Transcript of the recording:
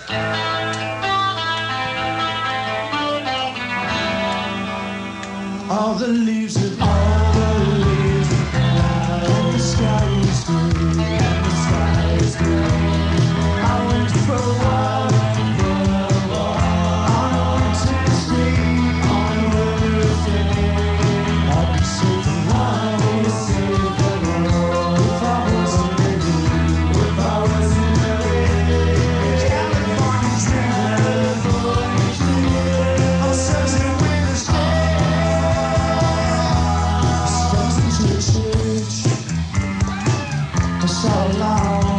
All the leaves have cried, and the sky is grey, and the sky is grey. I went for a walk on a winter's day, on a winter's day. I'd be safe and I'd be safe and warm if I wasn't ready, if I wasn't ready. California dream, I'm searching with a church. I saw a long